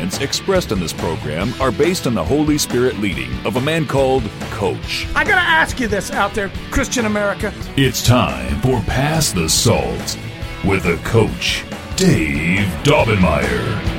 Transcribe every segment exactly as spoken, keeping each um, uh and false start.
comments expressed on this program are based on the Holy Spirit leading of a man called Coach. I gotta ask you this out there, Christian America. It's time for Pass the Salt with the Coach, Dave Daubenmire.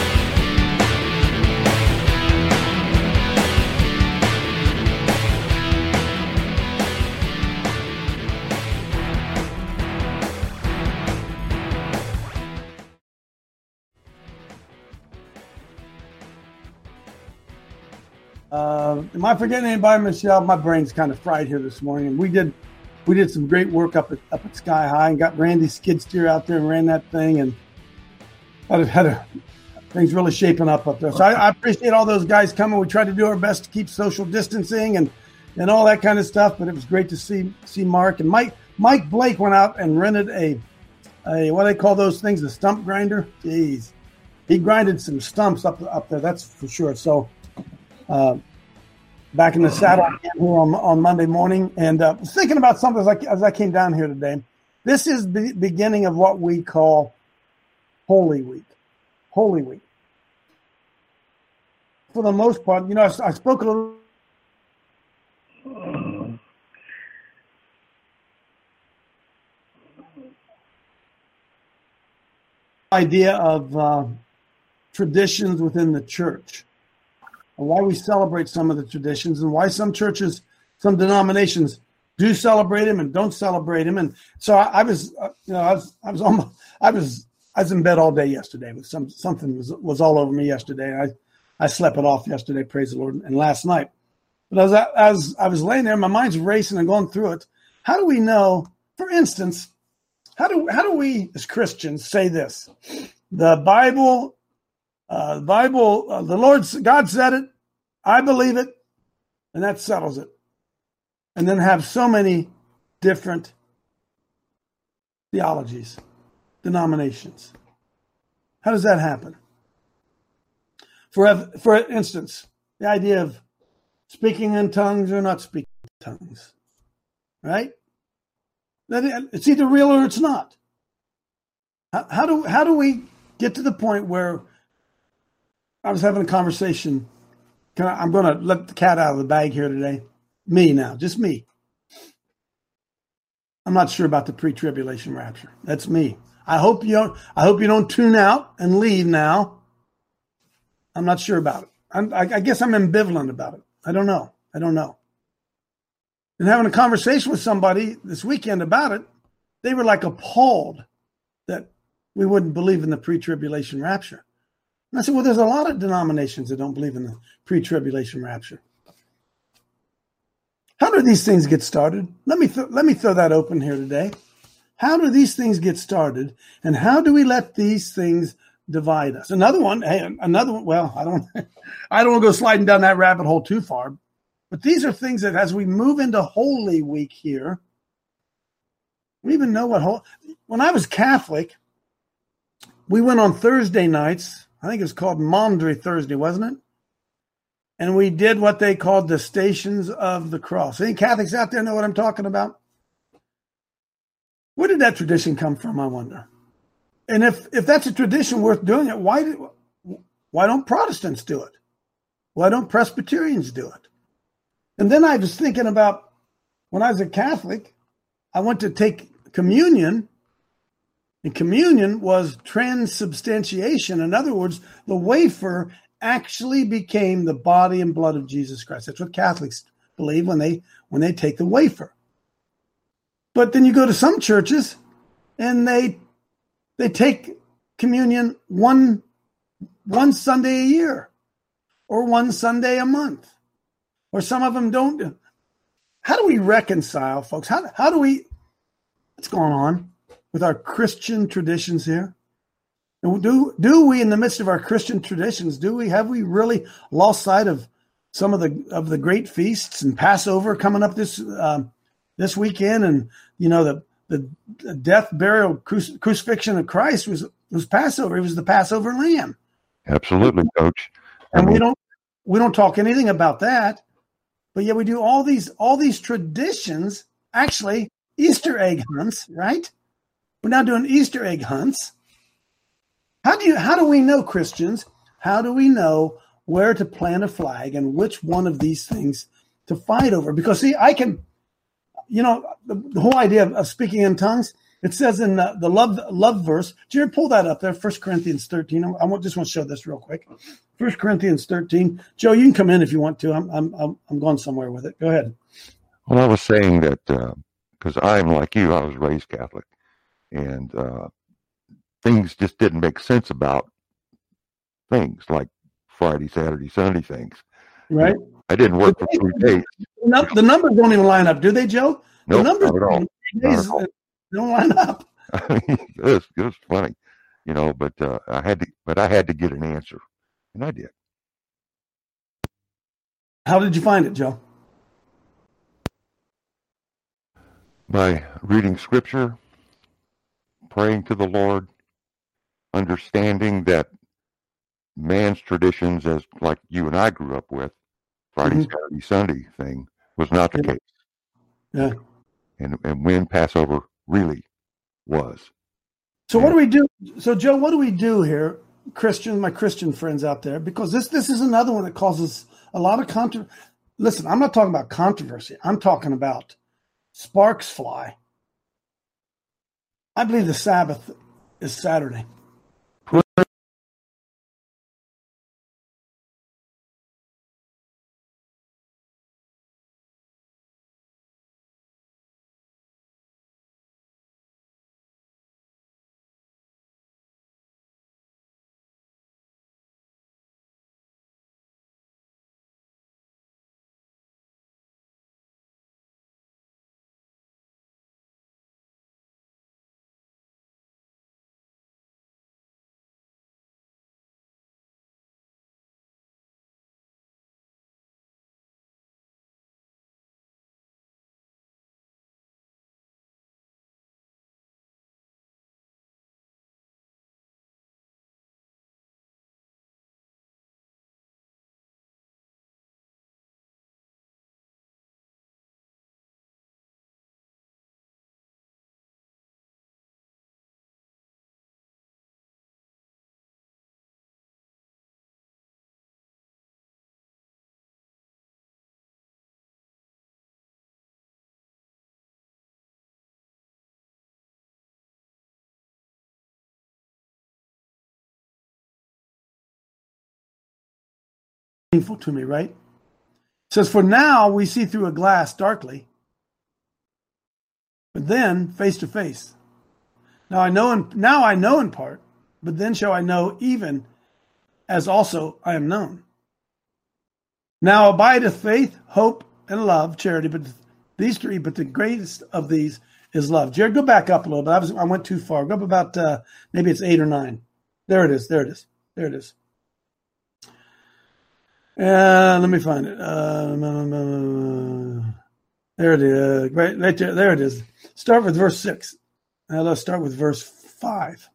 Uh, am I forgetting anybody, Michelle? My brain's kind of fried here this morning. And we did we did some great work up at up at Sky High and got Randy skid steer out there and ran that thing, and had a, had a, things really shaping up up there. So I, I appreciate all those guys coming. We tried to do our best to keep social distancing and, and all that kind of stuff, but it was great to see see Mark. And Mike Mike Blake went out and rented a a what do they call those things, a stump grinder. Jeez, he grinded some stumps up up there. That's for sure. So. Uh, back in the saddle again here on, on Monday morning, and uh, was thinking about something as I, as I came down here today. This is the beginning of what we call Holy Week. Holy Week. For the most part, you know, I, I spoke a little. Idea of uh, traditions within the church. And why we celebrate some of the traditions, and why some churches, some denominations do celebrate them and don't celebrate them. And so I, I was, uh, you know, I was, I was almost, I was, I was in bed all day yesterday with some something was was all over me yesterday. I, I slept it off yesterday, praise the Lord, and last night. But as I, as I was laying there, my mind's racing and going through it. How do we know? For instance, how do how do we as Christians say this? The Bible. Uh, the Bible, uh, the Lord, God said it, I believe it, and that settles it. And then have so many different theologies, denominations. How does that happen? For, for instance, the idea of speaking in tongues or not speaking in tongues, right? That it's either real or it's not. How, how do how do we get to the point where I was having a conversation. Can I, I'm going to let the cat out of the bag here today. Me now, just me. I'm not sure about the pre-tribulation rapture. That's me. I hope you don't. I hope you don't tune out and leave now. I'm not sure about it. I'm, I, I guess I'm ambivalent about it. I don't know. I don't know. And having a conversation with somebody this weekend about it, they were like appalled that we wouldn't believe in the pre-tribulation rapture. And I said, well, there's a lot of denominations that don't believe in the pre-tribulation rapture. How do these things get started? Let me th- let me throw that open here today. How do these things get started, and how do we let these things divide us? Another one, hey, another one. Well, I don't, I don't want to go sliding down that rabbit hole too far, but these are things that, as we move into Holy Week here, we even know what whole. When I was Catholic, we went on Thursday nights. I think it was called Maundy Thursday, wasn't it? And we did what they called the Stations of the Cross. Any Catholics out there know what I'm talking about? Where did that tradition come from, I wonder? And if, if that's a tradition worth doing it, why do, why don't Protestants do it? Why don't Presbyterians do it? And then I was thinking about when I was a Catholic, I went to take communion. And communion was transubstantiation. In other words, the wafer actually became the body and blood of Jesus Christ. That's what Catholics believe when they when they take the wafer. But then you go to some churches and they they take communion one one Sunday a year or one Sunday a month. Or some of them don't. How do we reconcile, folks? How how do we what's going on with our Christian traditions here? And do do we, in the midst of our Christian traditions, do we have we really lost sight of some of the of the great feasts and Passover coming up this um, this weekend? And you know the the death, burial, cruci- crucifixion of Christ was was Passover. It was the Passover lamb. Absolutely, Coach. I And mean, we don't we don't talk anything about that, but yet we do all these all these traditions. Actually, Easter egg hunts, right? We're now doing Easter egg hunts. How do you? How do we know, Christians, How do we know where to plant a flag and which one of these things to fight over? Because, see, I can, you know, the, the whole idea of, of speaking in tongues, it says in the, the love love verse, Jared, pull that up there, First Corinthians thirteen. I, I just want to show this real quick. First Corinthians thirteen. Joe, you can come in if you want to. I'm I'm I'm going somewhere with it. Go ahead. Well, I was saying that because uh, I'm like you, I was raised Catholic, and uh, things just didn't make sense about things like Friday, Saturday, Sunday things. Right. You know, I didn't work for three days. The numbers don't even line up, do they, Joe? No, nope, not at all. Not at all. They don't line up. it, was, it was funny, you know. But uh, I had to, but I had to get an answer, and I did. How did you find it, Joe? By reading scripture, praying to the Lord, understanding that man's traditions, as like you and I grew up with, Friday, mm-hmm. Saturday, Sunday thing, was not the yeah. case. Yeah. And and when Passover really was. So what do we do? So Joe, what do we do here, Christian, my Christian friends out there? Because this this is another one that causes a lot of controversy. Listen, I'm not talking about controversy. I'm talking about sparks fly. I believe the Sabbath is Saturday. To me, right? It says, for now we see through a glass darkly, but then face to face. Now I know in, now I know in part, but then shall I know even as also I am known. Now abideth faith, hope, and love, charity, but these three, but the greatest of these is love. Jared, go back up a little bit. I was I went too far. Go up about uh, maybe it's eight or nine. There it is. There it is. There it is. Uh, let me find it. Uh, there it is. Right, right there. There it is. Start with verse six. Now let's start with verse five.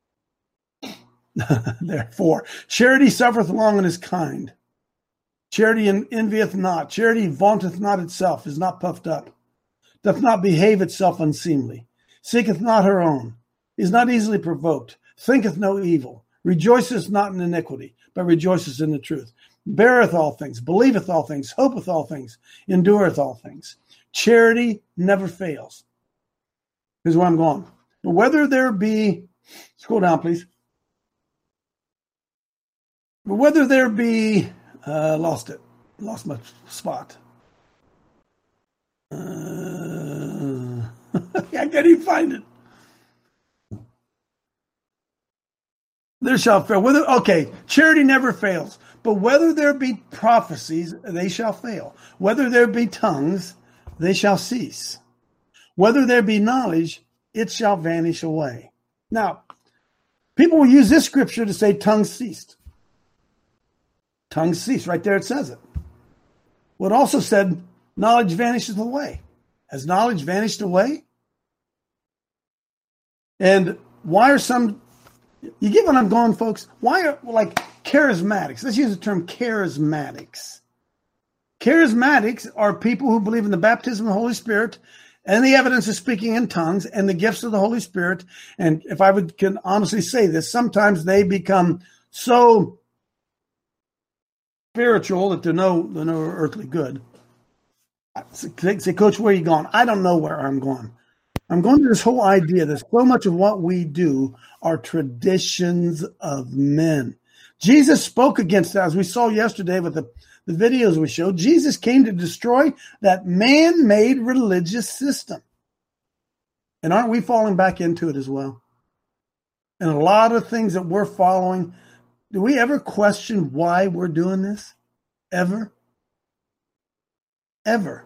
Therefore, charity suffereth long and is kind. Charity envieth not. Charity vaunteth not itself, is not puffed up, doth not behave itself unseemly, seeketh not her own, is not easily provoked, thinketh no evil, rejoiceth not in iniquity, but rejoiceth in the truth. Beareth all things, believeth all things, hopeth all things, endureth all things. Charity never fails. Here's where I'm going. But whether there be, scroll down, please. But whether there be, uh, lost it, lost my spot. Uh, I can't even find it. There shall fail. Whether, okay, charity never fails. But whether there be prophecies, they shall fail. Whether there be tongues, they shall cease. Whether there be knowledge, it shall vanish away. Now, people will use this scripture to say tongues ceased. Tongues ceased. Right there it says it. Well, it also said knowledge vanishes away. Has knowledge vanished away? And why are some... You get what I'm going, folks? Why are, like, charismatics? Let's use the term charismatics. Charismatics are people who believe in the baptism of the Holy Spirit and the evidence of speaking in tongues and the gifts of the Holy Spirit. And if I would can honestly say this, sometimes they become so spiritual that they're no, they're no earthly good. I say, say, Coach, where are you going? I don't know where I'm going. I'm going to this whole idea that so much of what we do are traditions of men. Jesus spoke against that, as we saw yesterday with the, the videos we showed. Jesus came to destroy that man-made religious system. And aren't we falling back into it as well? And a lot of things that we're following, do we ever question why we're doing this? Ever? Ever?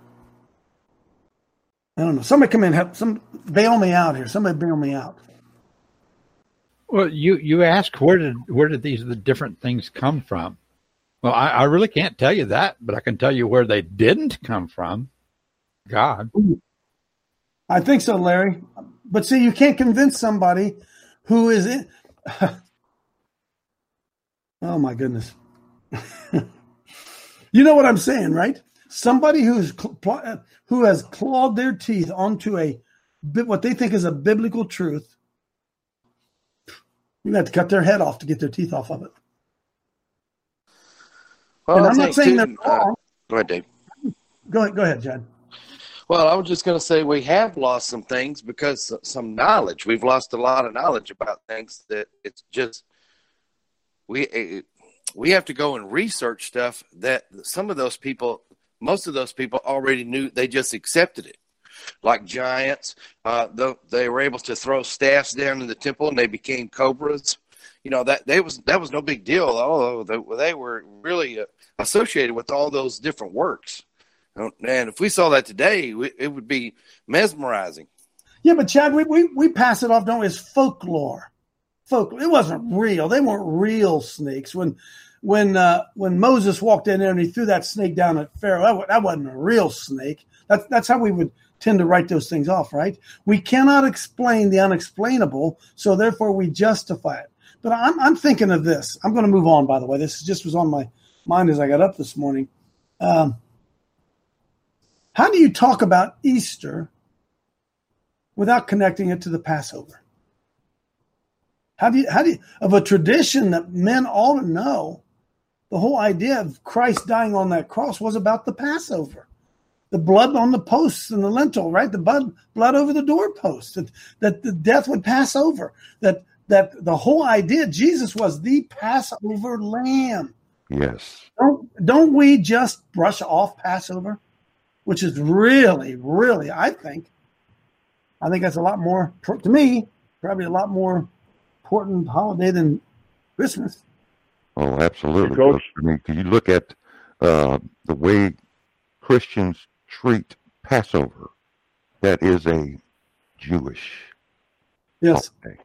I don't know. Somebody come in, help, some bail me out here. Somebody bail me out. Well, you, you ask where did where did these the different things come from? Well, I, I really can't tell you that, but I can tell you where they didn't come from. God. I think so, Larry. But see, you can't convince somebody who is in. Oh my goodness. You know what I'm saying, right? Somebody who's who has clawed their teeth onto a what they think is a biblical truth. You have to cut their head off to get their teeth off of it. Well, and I I'm not saying they're wrong. Uh, go ahead, Dave. Go ahead, go ahead, John. Well, I was just going to say we have lost some things because some knowledge. We've lost a lot of knowledge about things that it's just we it, we have to go and research stuff that some of those people, most of those people already knew. They just accepted it. Like giants, uh, the, they were able to throw staffs down in the temple and they became cobras. You know, that they was that was no big deal, although they, they were really uh, associated with all those different works. And if we saw that today, we, it would be mesmerizing. Yeah, but Chad, we, we, we pass it off, don't we, as folklore. Folklore. It wasn't real. They weren't real snakes. When when uh, when Moses walked in there and he threw that snake down at Pharaoh, that, that wasn't a real snake. That's, that's how we would tend to write those things off, right? We cannot explain the unexplainable, so therefore we justify it. But I'm, I'm thinking of this. I'm going to move on, by the way. This just was on my mind as I got up this morning. Um, how do you talk about Easter without connecting it to the Passover? How do you, how do you, of a tradition that men ought to know, the whole idea of Christ dying on that cross was about the Passover. The blood on the posts and the lintel, right? The blood, blood over the doorposts, that, that the death would pass over, that that the whole idea, Jesus was the Passover lamb. Yes. Don't, don't we just brush off Passover, which is really, really, I think, I think that's a lot more, to me, probably a lot more important holiday than Christmas. Oh, absolutely. Coach. I mean, you look at uh, the way Christians treat Passover. That is a Jewish Yes. holiday.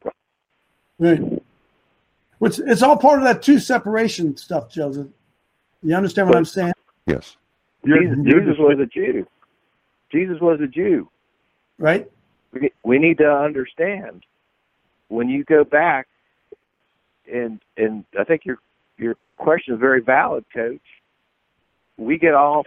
Right. Which it's all part of that two separation stuff, Joseph. You understand what I'm saying? Yes. Jesus, Jesus was a Jew. Jesus was a Jew. Right? We, we need to understand when you go back, and and I think your your question is very valid, Coach. We get off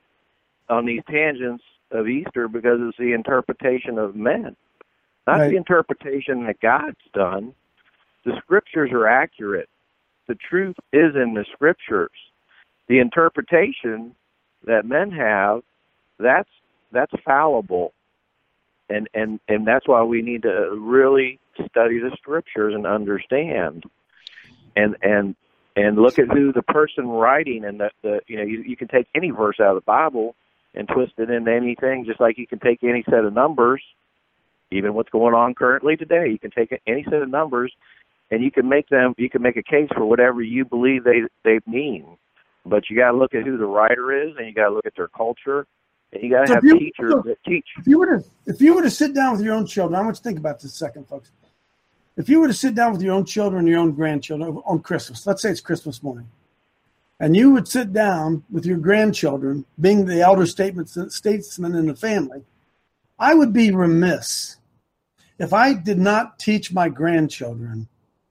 on these tangents of Easter because it's the interpretation of men, not Right. the interpretation that God's done. The Scriptures are accurate. The truth is in the Scriptures. The interpretation that men have, that's that's fallible. And, and and that's why we need to really study the Scriptures and understand, and and and look at who the person writing, and the, the you know you, you can take any verse out of the Bible and twist it into anything, just like you can take any set of numbers, even what's going on currently today. You can take any set of numbers, and you can make them you can make a case for whatever you believe they they mean. But you got to look at who the writer is, and you got to look at their culture. And you got to So have if you- teachers so that teach. If you were to if you were to sit down with your own children, I want you to think about this a second, folks. If you were to sit down with your own children and your own grandchildren on Christmas, let's say it's Christmas morning, and you would sit down with your grandchildren, being the elder statesman in the family, I would be remiss if I did not teach my grandchildren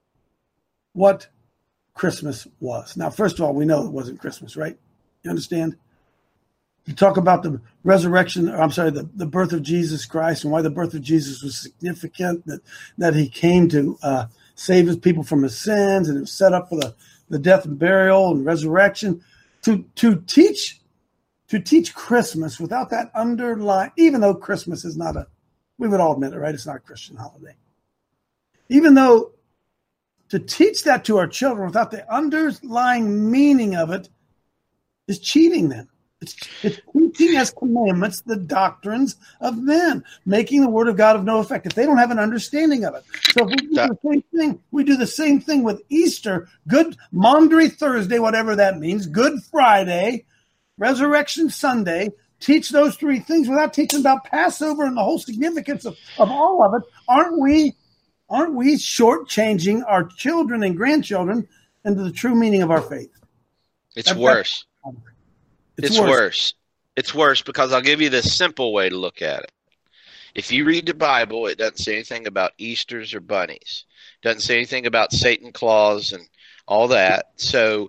what Christmas was. Now, first of all, we know it wasn't Christmas, right? You understand? You talk about the resurrection, or I'm sorry, the, the birth of Jesus Christ and why the birth of Jesus was significant, that, that he came to uh, save his people from his sins, and it was set up for the, the death and burial and resurrection. to to teach to teach Christmas without that underlying, even though Christmas is not a, we would all admit it, right? It's not a Christian holiday. Even though to teach that to our children without the underlying meaning of it is cheating them. It's, it's teaching as commandments the doctrines of men, making the word of God of no effect if they don't have an understanding of it. So if we do the same thing, we do the same thing with Easter, Good Maundy Thursday, whatever that means, Good Friday, Resurrection Sunday. Teach those three things without teaching about Passover and the whole significance of, of all of it. Aren't we, aren't we shortchanging our children and grandchildren into the true meaning of our faith? It's That's, worse. That's, It's, it's worse. worse. It's worse because I'll give you the simple way to look at it. If you read the Bible, it doesn't say anything about Easters or bunnies. It doesn't say anything about Satan Claus and all that. So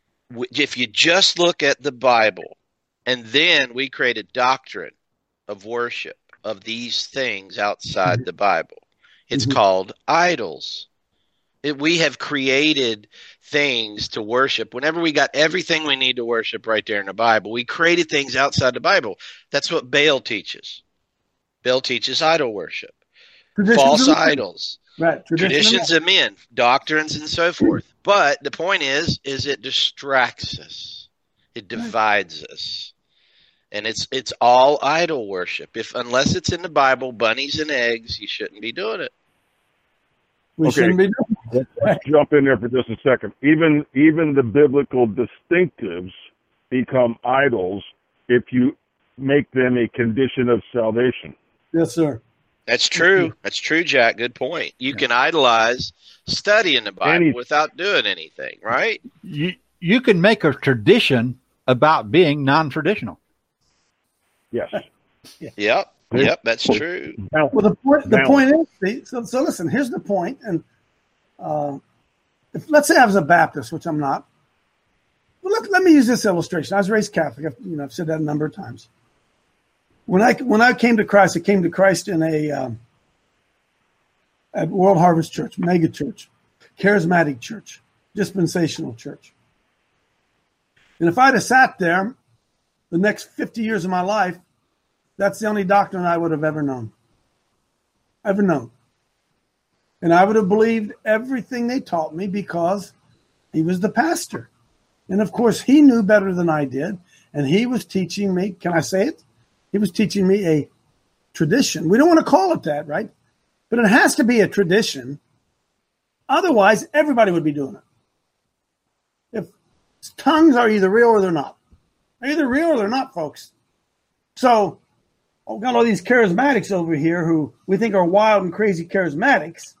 if you just look at the Bible and then we create a doctrine of worship of these things outside mm-hmm. the Bible, it's mm-hmm. called idols. It, we have created things to worship. Whenever we got everything we need to worship right there in the Bible, we created things outside the Bible. That's what Baal teaches. Baal teaches idol worship, false idols, right? Traditions of men, doctrines, and so forth. But the point is, is it distracts us. It divides us. And it's it's all idol worship. If unless it's in the Bible, bunnies and eggs, you shouldn't be doing it. We okay. shouldn't be doing it. Let's jump in there for just a second. Even even the biblical distinctives become idols if you make them a condition of salvation. Yes, sir. That's true. That's true, Jack. Good point. You can idolize studying the Bible Any, without doing anything, right? You you can make a tradition about being non-traditional. Yes. Yeah. Yep. Yep. That's true. Well, the point the point is, so, so listen. Here's the point, and uh, if, let's say I was a Baptist, which I'm not. Well, let, let me use this illustration. I was raised Catholic. I've, you know, I've said that a number of times. When I when I came to Christ, I came to Christ in a um, at World Harvest Church, mega church, charismatic church, dispensational church. And if I'd have sat there the next fifty years of my life, that's the only doctrine I would have ever known. Ever known. And I would have believed everything they taught me because he was the pastor. And of course, he knew better than I did. And he was teaching me, can I say it? He was teaching me a tradition. We don't want to call it that, right? But it has to be a tradition. Otherwise, everybody would be doing it. If tongues are either real or they're not. They're either real or they're not, folks. So, I've got all these charismatics over here who we think are wild and crazy charismatics,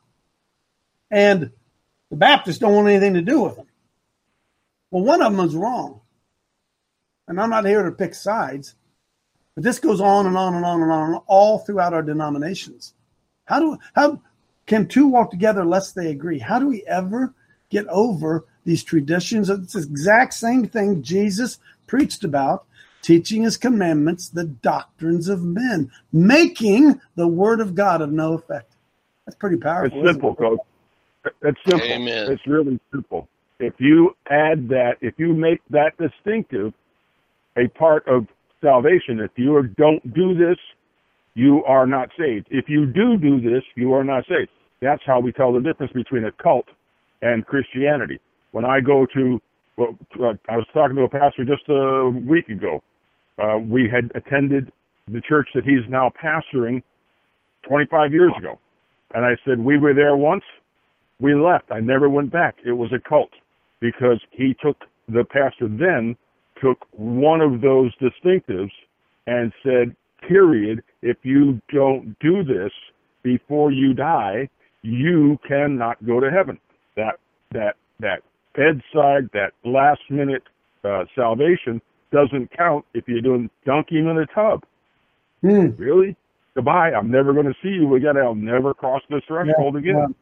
and the Baptists don't want anything to do with them. Well, one of them is wrong. And I'm not here to pick sides, but this goes on and on and on and on all throughout our denominations. How do how can two walk together lest they agree? How do we ever get over these traditions? It's the exact same thing Jesus preached about, teaching his commandments, the doctrines of men, making the word of God of no effect. That's pretty powerful. It's simple, Coach. It's simple. Amen. It's really simple. If you add that, if you make that distinctive a part of salvation, if you don't do this, you are not saved. If you do do this, you are not saved. That's how we tell the difference between a cult and Christianity. When I go to, well, I was talking to a pastor just a week ago. Uh, we had attended the church that he's now pastoring twenty-five years ago. And I said, we were there once. We left. I never went back. It was a cult because he took, the pastor then took one of those distinctives and said, period, if you don't do this before you die, you cannot go to heaven. That, that, that bedside, that last minute uh, salvation doesn't count if you're doing dunking in a tub. Hmm. Really? Goodbye. I'm never going to see you again. I'll never cross this threshold yeah, again. Yeah.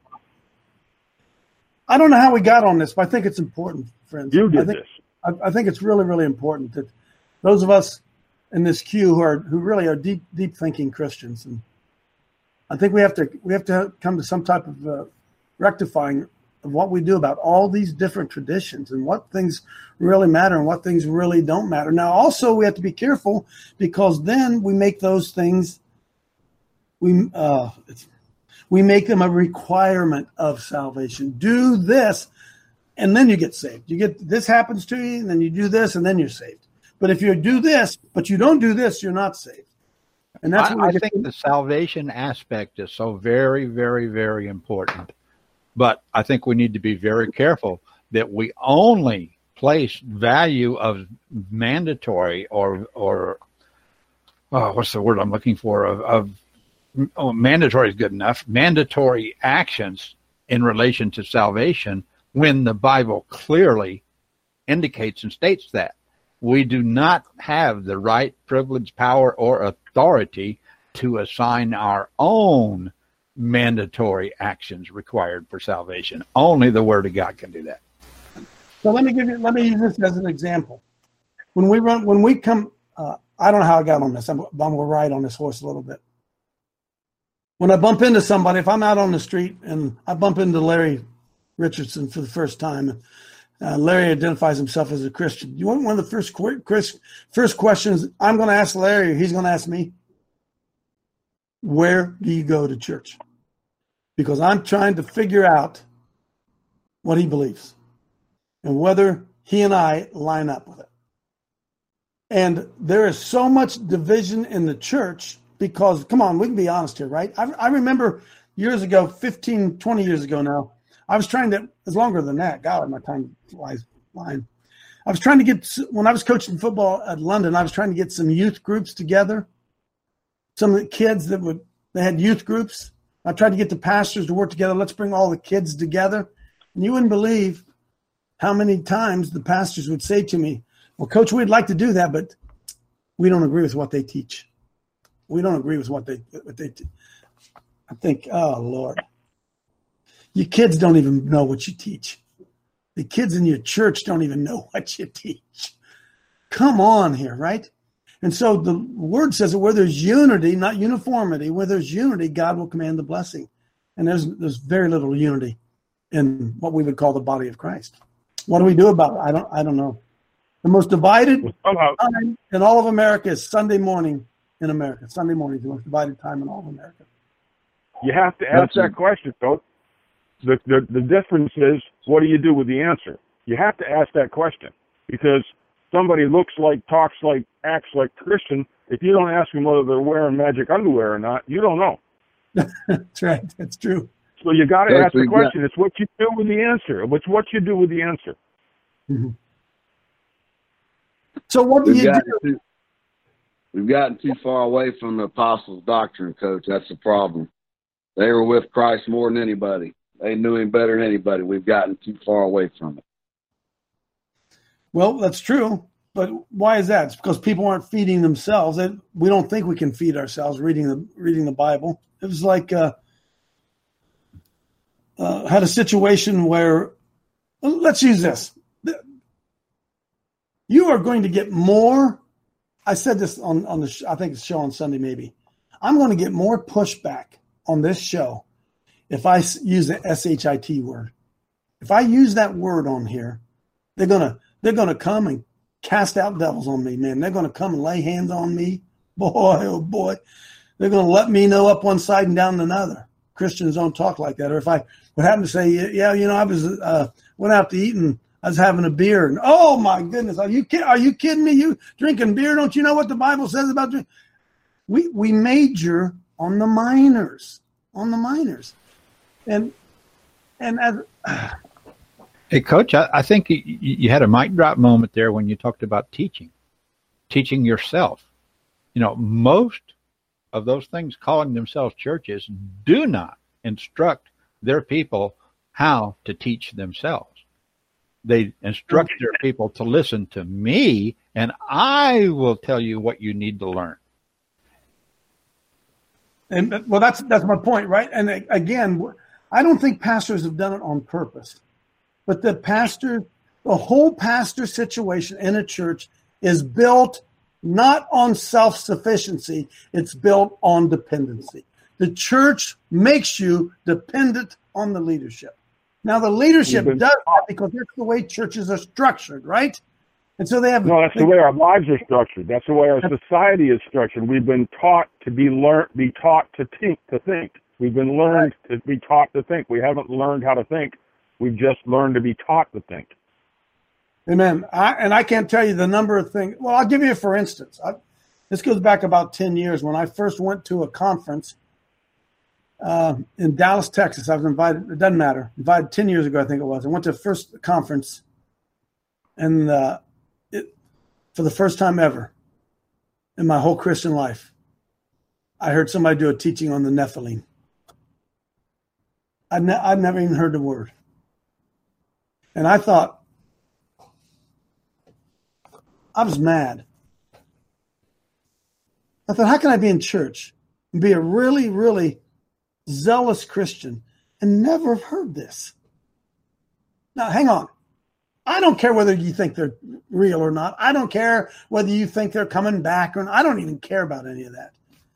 I don't know how we got on this, but I think it's important, friends. You did I think, this. I, I think it's really, really important that those of us in this queue who are who really are deep, deep thinking Christians, and I think we have to we have to come to some type of uh, rectifying of what we do about all these different traditions and what things really matter and what things really don't matter. Now, also, we have to be careful because then we make those things, we uh, we make them a requirement of salvation. Do this, and then you get saved. You get this happens to you, and then you do this, and then you're saved. But if you do this, but you don't do this, you're not saved. And that's I, what I think the salvation aspect is so very, very, very important. But I think we need to be very careful that we only place value of mandatory or or oh, what's the word I'm looking for of, of oh, mandatory is good enough mandatory actions in relation to salvation when the Bible clearly indicates and states that we do not have the right, privilege, power, or authority to assign our own mandatory actions required for salvation. Only the Word of God can do that. So let me give you. Let me use this as an example. When we run, when we come, uh, I don't know how I got on this. I'm, I'm going to ride on this horse a little bit. When I bump into somebody, if I'm out on the street and I bump into Larry Richardson for the first time, uh, Larry identifies himself as a Christian. You want one of the first Chris, first questions I'm going to ask Larry, or he's going to ask me? Where do you go to church? Because I'm trying to figure out what he believes and whether he and I line up with it. And there is so much division in the church because, come on, we can be honest here, right? I, I remember years ago, fifteen, twenty years ago now, I was trying to, it's longer than that. God, my time flies flying. I was trying to get, when I was coaching football at London, I was trying to get some youth groups together. Some of the kids that would, they had youth groups. I tried to get the pastors to work together. Let's bring all the kids together. And you wouldn't believe how many times the pastors would say to me, well, Coach, we'd like to do that, but we don't agree with what they teach. We don't agree with what they, what they teach. I think, oh, Lord. You kids don't even know what you teach. The kids in your church don't even know what you teach. Come on here, right? And so the word says that where there's unity, not uniformity, where there's unity, God will command the blessing. And there's there's very little unity in what we would call the body of Christ. What do we do about it? I don't I don't know. The most divided time in all of America is Sunday morning in America. Sunday morning is the most divided time in all of America. You have to ask that question, though. The, the the difference is, what do you do with the answer? You have to ask that question because somebody looks like, talks like, acts like Christian. If you don't ask them whether they're wearing magic underwear or not, you don't know. That's right. That's true. So you got to ask the question. It's what you do with the answer. It's what you do with the answer. Mm-hmm. So what do we've you do? Too, we've gotten too far away from the apostles' doctrine, Coach. That's the problem. They were with Christ more than anybody. They knew him better than anybody. We've gotten too far away from it. Well, that's true. But why is that? It's because people aren't feeding themselves. We don't think we can feed ourselves reading the reading the Bible. It was like uh, uh, had a situation where, let's use this. You are going to get more. I said this on, on the, I think it's show on Sunday maybe. I'm going to get more pushback on this show if I use the S H I T word. If I use that word on here, they're going to, they're going to come and cast out devils on me, man. They're going to come and lay hands on me. Boy, oh boy. They're going to let me know up one side and down another. Christians don't talk like that. Or if I would happen to say, yeah, you know, I was, uh, went out to eat and I was having a beer. And, oh my goodness. Are you kidding? Are you kidding me? You drinking beer? Don't you know what the Bible says about drinking? We, we major on the minors, on the minors. And, and as, uh, Hey, Coach, I, I think you, you had a mic drop moment there when you talked about teaching, teaching yourself. You know, most of those things calling themselves churches do not instruct their people how to teach themselves. They instruct their people to listen to me, and I will tell you what you need to learn. And well, that's that's my point, right? And again, I don't think pastors have done it on purpose. But the pastor, the whole pastor situation in a church is built not on self-sufficiency. It's built on dependency. The church makes you dependent on the leadership. Now, the leadership We've been does that taught. because that's the way churches are structured, right? And so they have. No, that's the way our lives are structured. That's the way our society is structured. We've been taught to be learn, be taught to think, to think. We've been learned to be taught to think. We haven't learned how to think. We've just learned to be taught to think. Amen. I, and I can't tell you the number of things. Well, I'll give you, for instance, I, this goes back about ten years when I first went to a conference uh, in Dallas, Texas. I was invited, it doesn't matter, invited ten years ago, I think it was. I went to the first conference, and uh, it, for the first time ever in my whole Christian life, I heard somebody do a teaching on the Nephilim. I'd, ne- I'd never even heard the word. And I thought, I was mad. I thought, how can I be in church and be a really, really zealous Christian and never have heard this? Now, hang on. I don't care whether you think they're real or not. I don't care whether you think they're coming back or not. I don't even care about any of that.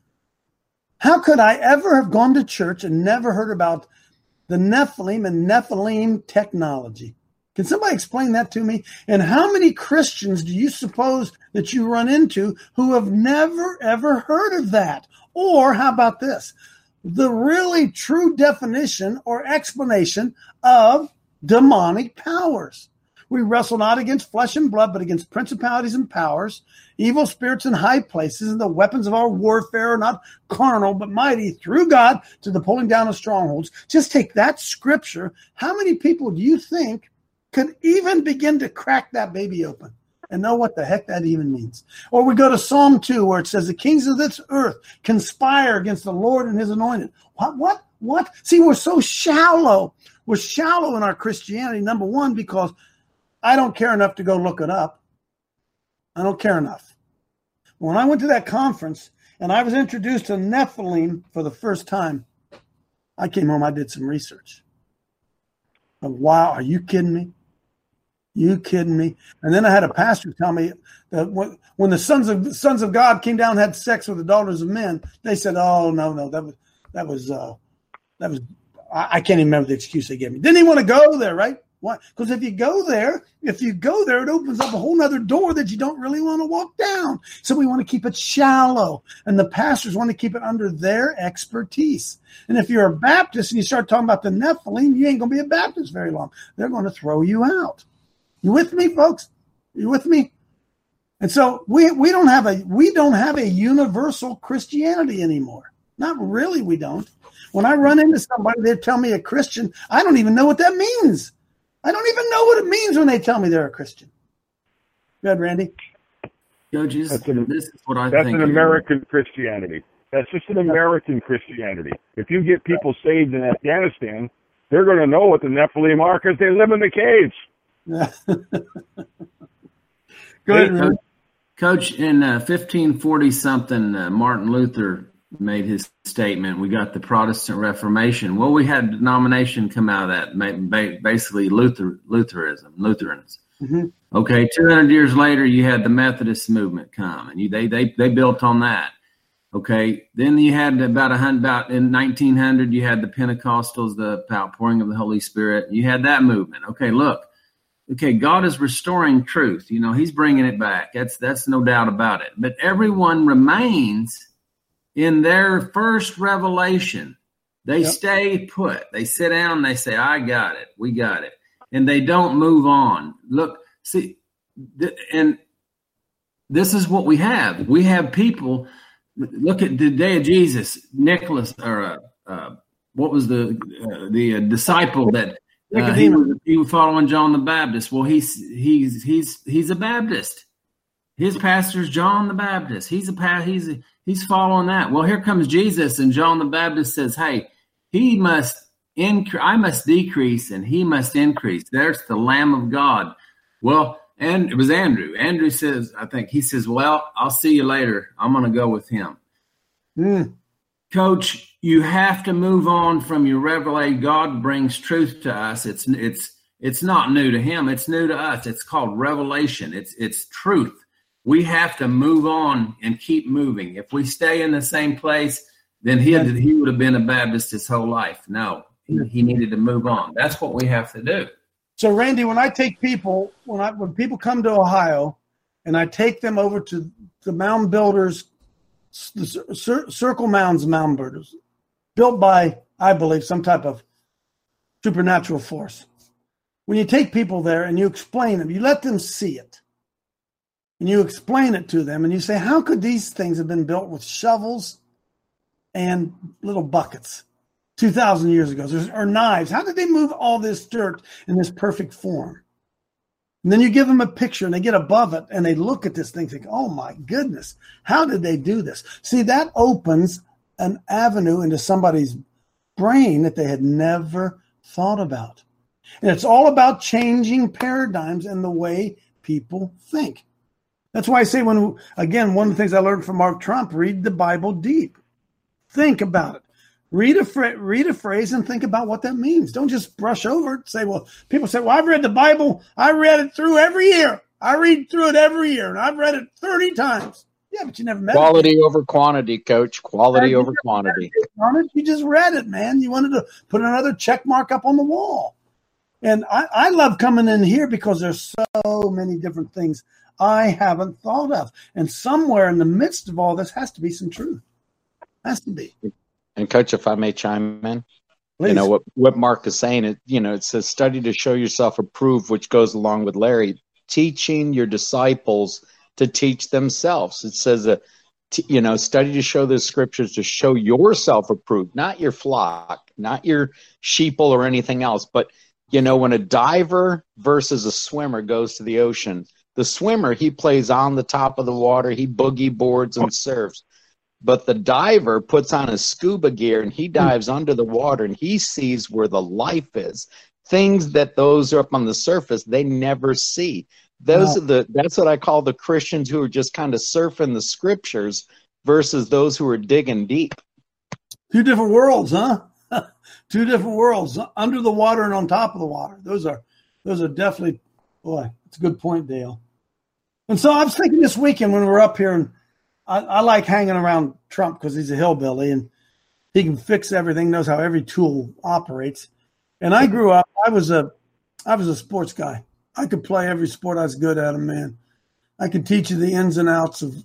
How could I ever have gone to church and never heard about the Nephilim and Nephilim technology? Can somebody explain that to me? And how many Christians do you suppose that you run into who have never, ever heard of that? Or how about this? The really true definition or explanation of demonic powers. We wrestle not against flesh and blood, but against principalities and powers, evil spirits in high places, and the weapons of our warfare are not carnal, but mighty through God to the pulling down of strongholds. Just take that scripture. How many people do you think could even begin to crack that baby open and know what the heck that even means? Or we go to Psalm two, where it says, the kings of this earth conspire against the Lord and his anointed. What, what, what? See, we're so shallow. We're shallow in our Christianity, number one, because I don't care enough to go look it up. I don't care enough. When I went to that conference and I was introduced to Nephilim for the first time, I came home, I did some research. But wow, are you kidding me? You kidding me? And then I had a pastor tell me that when, when the sons of sons of God came down and had sex with the daughters of men, they said, "Oh no, no, that was that was uh, that was I, I can't even remember the excuse they gave me." Didn't even want to go there, right? Why? Because if you go there, if you go there, it opens up a whole other door that you don't really want to walk down. So we want to keep it shallow, and the pastors want to keep it under their expertise. And if you're a Baptist and you start talking about the Nephilim, you ain't going to be a Baptist very long. They're going to throw you out. You with me, folks? You with me? And so we we don't have a we don't have a universal Christianity anymore. Not really, we don't. When I run into somebody, they tell me a Christian, I don't even know what that means. I don't even know what it means when they tell me they're a Christian. Go ahead, Randy. Judges, that's an, this is what I that's think. That's an American Christianity. That's just an American Christianity. If you get people saved in Afghanistan, they're going to know what the Nephilim are because they live in the caves. Go ahead, Coach, Coach, in uh, fifteen forty something, uh, Martin Luther made his statement. We got the Protestant Reformation. Well, we had a denomination come out of that, basically Luther, Lutheranism, Lutherans. Mm-hmm. Okay, two hundred years later, you had the Methodist movement come, and you, they they they built on that. Okay, then you had about a hundred, about in nineteen hundred, you had the Pentecostals, the outpouring of the Holy Spirit. You had that movement. Okay, look, okay, God is restoring truth. You know, He's bringing it back. That's that's no doubt about it. But everyone remains in their first revelation. They yep. stay put. They sit down. They say, "I got it. We got it," and they don't move on. Look, see, th- and this is what we have. We have people. Look at the day of Jesus, Nicholas, or uh, uh, what was the uh, the uh, disciple that uh, he was he was following John the Baptist. Well, he's he's he's he's a Baptist. His pastor's John the Baptist. He's a he's a, he's following that. Well, here comes Jesus, and John the Baptist says, "Hey, he must increase. I must decrease, and he must increase." There's the Lamb of God. Well. And it was Andrew. Andrew says, I think he says, well, I'll see you later. I'm going to go with him. Mm. Coach, you have to move on from your revelation. God brings truth to us. It's it's it's not new to him. It's new to us. It's called revelation. It's it's truth. We have to move on and keep moving. If we stay in the same place, then he, he would have been a Baptist his whole life. No, he, he needed to move on. That's what we have to do. So, Randy, when I take people, when I when people come to Ohio, and I take them over to the mound builders, the Cir- Circle Mounds mound builders, built by, I believe, some type of supernatural force. When you take people there and you explain them, you let them see it, and you explain it to them, and you say, how could these things have been built with shovels and little buckets two thousand years ago, or knives? How did they move all this dirt in this perfect form? And then you give them a picture and they get above it and they look at this thing and think, oh my goodness, how did they do this? See, that opens an avenue into somebody's brain that they had never thought about. And it's all about changing paradigms and the way people think. That's why I say, when, again, one of the things I learned from Mark Trump, read the Bible deep. Think about it. Read a, fra- read a phrase and think about what that means. Don't just brush over it. Say, well, people say, well, I've read the Bible. I read it through every year. I read through it every year, and I've read it thirty times. Yeah, but you never met Quality it. over quantity, Coach. Quality over quantity. You just read it, man. You wanted to put another check mark up on the wall. And I, I love coming in here because there's so many different things I haven't thought of. And somewhere in the midst of all this has to be some truth. Has to be. And Coach, if I may chime in, Please. You know what what Mark is saying. It you know it says study to show yourself approved, which goes along with Larry teaching your disciples to teach themselves. It says uh, t- you know study to show the scriptures to show yourself approved, not your flock, not your sheeple or anything else. But you know when a diver versus a swimmer goes to the ocean, the swimmer, he plays on the top of the water, he boogie boards and surfs. But the diver puts on his scuba gear and he dives under the water and he sees where the life is. Things that those are up on the surface, they never see. Those wow. are the that's what I call the Christians who are just kind of surfing the scriptures versus those who are digging deep. Two different worlds, huh? Two different worlds, under the water and on top of the water. Those are those are definitely, boy, it's a good point, Dale. And so I was thinking this weekend when we were up here, and I, I like hanging around Trump because he's a hillbilly and he can fix everything, knows how every tool operates. And I grew up, I was a I was a sports guy. I could play every sport I was good at, man. I could teach you the ins and outs of,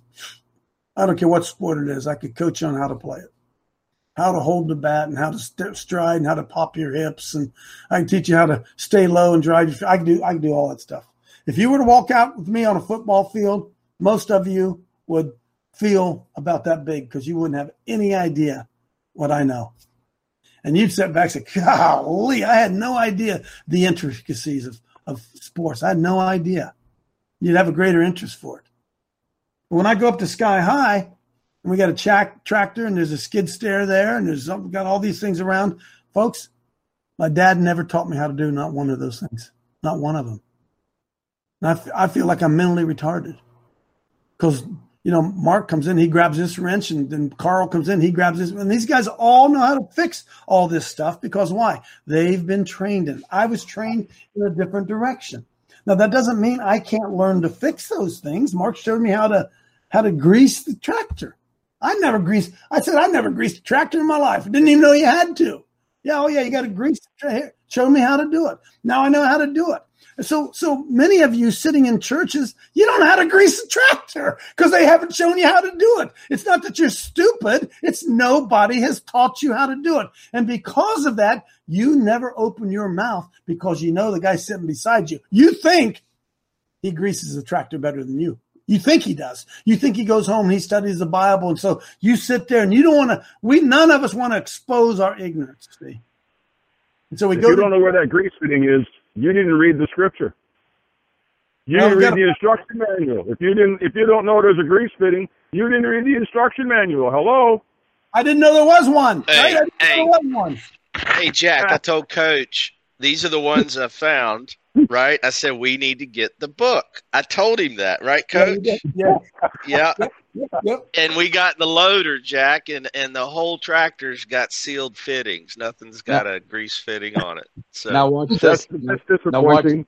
I don't care what sport it is. I could coach you on how to play it, how to hold the bat and how to st- stride and how to pop your hips. And I can teach you how to stay low and drive. I can do, I can do all that stuff. If you were to walk out with me on a football field, most of you would feel about that big because you wouldn't have any idea what I know. And you'd sit back and say, golly, I had no idea the intricacies of, of sports. I had no idea. You'd have a greater interest for it. But when I go up to Sky High, and we got a track, tractor, and there's a skid steer there, and there's we got all these things around, folks, my dad never taught me how to do not one of those things, not one of them. And I, f- I feel like I'm mentally retarded because – you know, Mark comes in, he grabs this wrench, and then Carl comes in, he grabs this. And these guys all know how to fix all this stuff because why? They've been trained in it. I was trained in a different direction. Now, that doesn't mean I can't learn to fix those things. Mark showed me how to how to grease the tractor. I never greased. I said I never greased a tractor in my life. I didn't even know you had to. Yeah, oh yeah, you got to grease the tractor. Show me how to do it. Now I know how to do it. So so many of you sitting in churches, you don't know how to grease a tractor because they haven't shown you how to do it. It's not that you're stupid. It's nobody has taught you how to do it. And because of that, you never open your mouth because you know the guy sitting beside you. You think he greases the tractor better than you. You think he does. You think he goes home and he studies the Bible. And so you sit there and you don't want to, we, none of us want to expose our ignorance. See? And so we if go you to, don't know where that grease fitting is, you didn't read the scripture. You well, didn't read gotta, the instruction manual. If you didn't, if you don't know there's a grease fitting, you didn't read the instruction manual. Hello. I didn't know there was one. Hey, right? I didn't hey, know there was one. Hey, Jack, I told Coach, these are the ones I found, right? I said, we need to get the book. I told him that, right, Coach? Yeah. Yeah. Yep, yep, yep. And we got the loader, Jack, and, and the whole tractor's got sealed fittings. Nothing's got a grease fitting on it. So Now watch That's, this. that's Now watch, disappointing.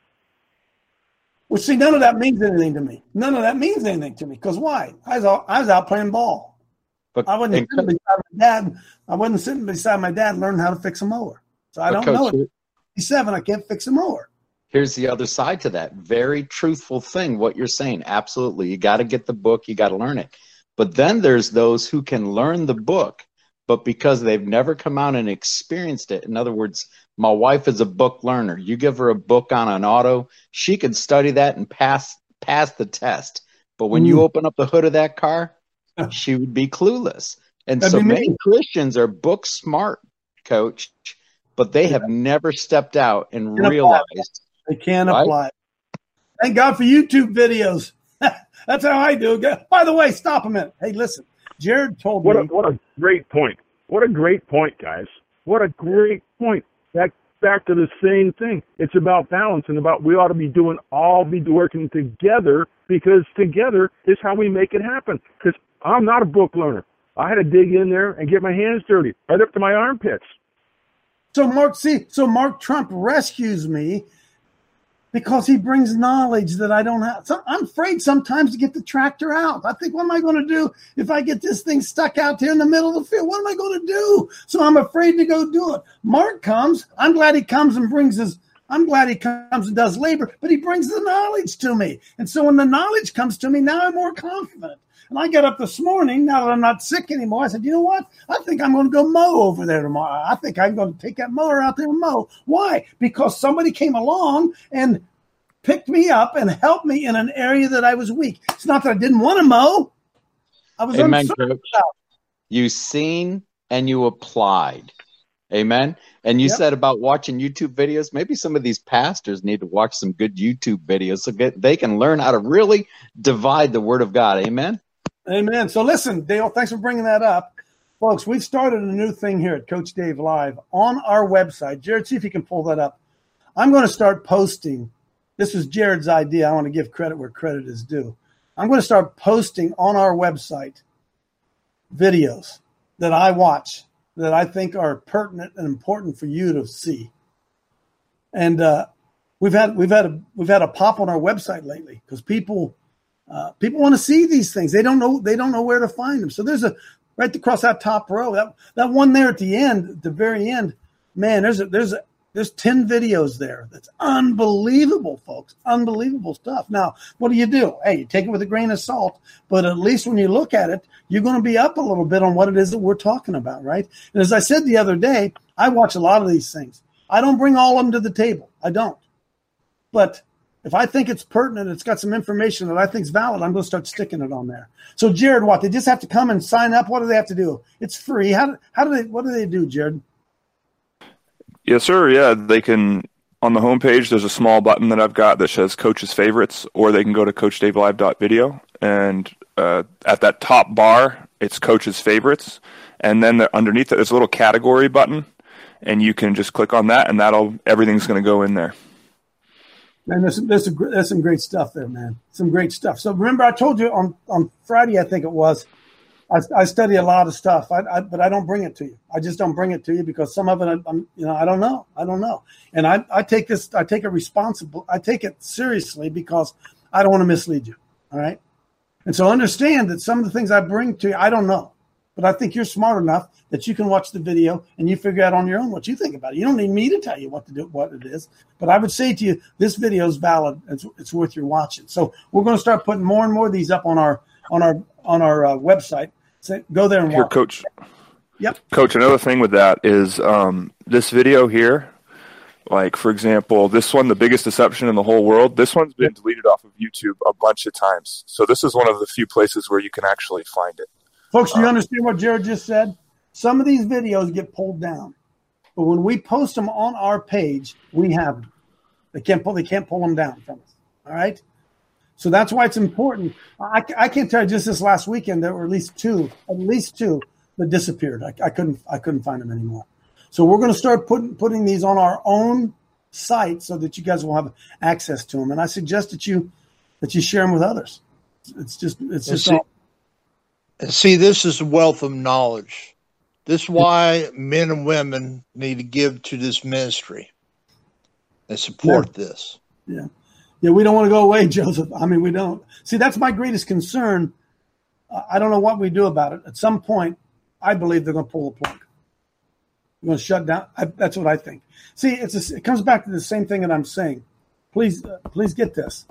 Well, see, none of that means anything to me. None of that means anything to me. Because why? I was out, I was out playing ball. but I wasn't and, sitting beside my dad. I wasn't sitting beside my dad learning how to fix a mower. So I But don't know Coach, it. fifty-seven, I can't fix a mower. here's the other side to that. Very truthful thing, what you're saying. Absolutely. You got to get the book. You got to learn it. But then there's those who can learn the book, but because they've never come out and experienced it. In other words, my wife is a book learner. You give her a book on an auto, she could study that and pass pass the test. But when mm. you open up the hood of that car, she would be clueless. And That'd so many me. Christians are book smart, Coach, but they have yeah. never stepped out and Can't realized. Apply. They can't right? apply. Thank God for YouTube videos. That's how I do it. By the way, stop a minute. Hey, listen, Jared told what me. A, what a great point. What a great point, guys. What a great point. Back, back to the same thing. It's about balance and about we ought to be doing all be working together, because together is how we make it happen. Because I'm not a book learner. I had to dig in there and get my hands dirty, right up to my armpits. So Mark, see, so Mark Trump rescues me because he brings knowledge that I don't have. So I'm afraid sometimes to get the tractor out. I think, what am I going to do if I get this thing stuck out here in the middle of the field? What am I going to do? So I'm afraid to go do it. Mark comes. I'm glad he comes and brings his, I'm glad he comes and does labor, but he brings the knowledge to me. And so when the knowledge comes to me, now I'm more confident. And I got up this morning, now that I'm not sick anymore, I said, you know what? I think I'm going to go mow over there tomorrow. I think I'm going to take that mower out there and mow. Why? Because somebody came along and picked me up and helped me in an area that I was weak. It's not that I didn't want to mow. I was Amen, uncertain Coach. You seen and you applied. Amen. And you yep. said about watching YouTube videos, maybe some of these pastors need to watch some good YouTube videos so get, they can learn how to really divide the word of God. Amen. Amen. So listen, Dale, thanks for bringing that up. Folks, we've started a new thing here at Coach Dave Live on our website. Jared, see if you can pull that up. I'm going to start posting. This was Jared's idea. I want to give credit where credit is due. I'm going to start posting on our website videos that I watch that I think are pertinent and important for you to see. And uh, we've had we've had a we've had a pop on our website lately because people uh, people want to see these things. They don't know they don't know where to find them. So there's a right across that top row, that that one there at the end, at the very end. Man, there's a there's a There's ten videos there. That's unbelievable, folks. Unbelievable stuff. Now, what do you do? Hey, you take it with a grain of salt, but at least when you look at it, you're going to be up a little bit on what it is that we're talking about, right? And as I said the other day, I watch a lot of these things. I don't bring all of them to the table. I don't. But if I think it's pertinent, it's got some information that I think is valid, I'm going to start sticking it on there. So, Jared, what? They just have to come and sign up? What do they have to do? It's free. How do, how do they? What do they do, Jared? Yes, sir. Yeah, they can, on the homepage, there's a small button that I've got that says Coach's Favorites, or they can go to coach dave live dot video, and uh, at that top bar, it's Coach's Favorites, and then the, underneath it, there's a little category button, and you can just click on that, and that'll everything's going to go in there. Man, there's, there's, a, there's some great stuff there, man. Some great stuff. So remember, I told you on, on Friday, I think it was, I, I study a lot of stuff, I, I, but I don't bring it to you. I just don't bring it to you because some of it, I'm, you know, I don't know. I don't know. And I, I take this, I take it responsible. I take it seriously because I don't want to mislead you. All right. And so understand that some of the things I bring to you, I don't know, but I think you're smart enough that you can watch the video and you figure out on your own what you think about it. You don't need me to tell you what to do, what it is, but I would say to you, this video is valid. It's, it's worth your watching. So we're going to start putting more and more of these up on our, on our, on our uh, website. So go there and watch. Here, Coach. Yep. Coach, another thing with that is um, this video here, like, for example, this one, The Biggest Deception in the Whole World, this one's been deleted off of YouTube a bunch of times. So this is one of the few places where you can actually find it. Folks, do you um, understand what Jared just said? Some of these videos get pulled down. But when we post them on our page, we have them. They can't pull, they can't pull them down from us. All right? So that's why it's important. I, I can't tell you, just this last weekend, there were at least two, at least two that disappeared. I, I couldn't, I couldn't find them anymore. So we're going to start putting putting these on our own site so that you guys will have access to them. And I suggest that you that you share them with others. It's just, it's just. See, all- see, this is a wealth of knowledge. This is why men and women need to give to this ministry and support yeah. this. Yeah. Yeah, we don't want to go away, Joseph. I mean, we don't. See, that's my greatest concern. I don't know what we do about it. At some point, I believe they're going to pull the plug. We're going to shut down. I, that's what I think. See, it's a, it comes back to the same thing that I'm saying. Please, uh, please get this.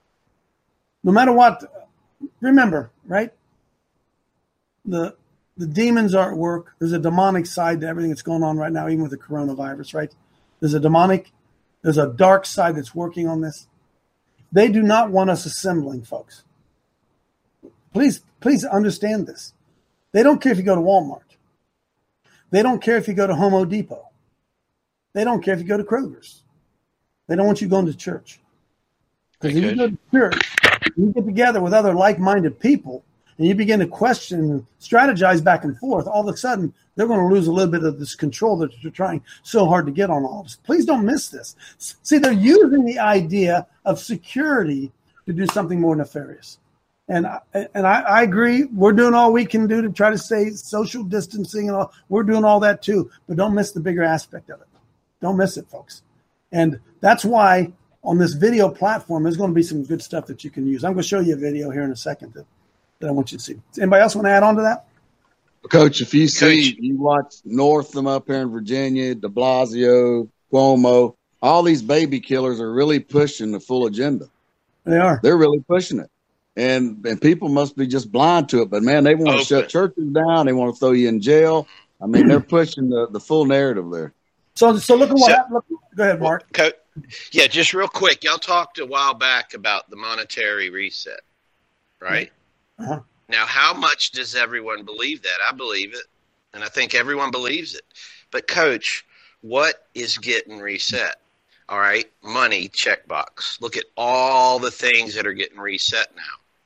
No matter what, remember, right? The the demons are at work. There's a demonic side to everything that's going on right now, even with the coronavirus, right? There's a demonic, there's a dark side that's working on this. They do not want us assembling, folks. Please, please understand this. They don't care if you go to Walmart. They don't care if you go to Home Depot. They don't care if you go to Kroger's. They don't want you going to church. Because if you go to church, you get together with other like-minded people, and you begin to question and strategize back and forth, all of a sudden, they're going to lose a little bit of this control that you're trying so hard to get on all of us. Please don't miss this. See, they're using the idea of security to do something more nefarious. And I, and I, I agree. We're doing all we can do to try to stay social distancing and all. We're doing all that too. But don't miss the bigger aspect of it. Don't miss it, folks. And that's why on this video platform, there's going to be some good stuff that you can use. I'm going to show you a video here in a second that, that I want you to see. Does anybody else want to add on to that? Coach, if you see, you watch Northam up here in Virginia, de Blasio, Cuomo, all these baby killers are really pushing the full agenda. They are. They're really pushing it. And and people must be just blind to it. But, man, they want to shut churches down. They want to throw you in jail. I mean, they're pushing the, the full narrative there. So so look at what So- happened. Look, go ahead, Mark. Co- yeah, just real quick. Y'all talked a while back about the monetary reset, right? Uh-huh. Now, how much does everyone believe that? I believe it, and I think everyone believes it. But, Coach, what is getting reset? All right, money, checkbox. Look at all the things that are getting reset now.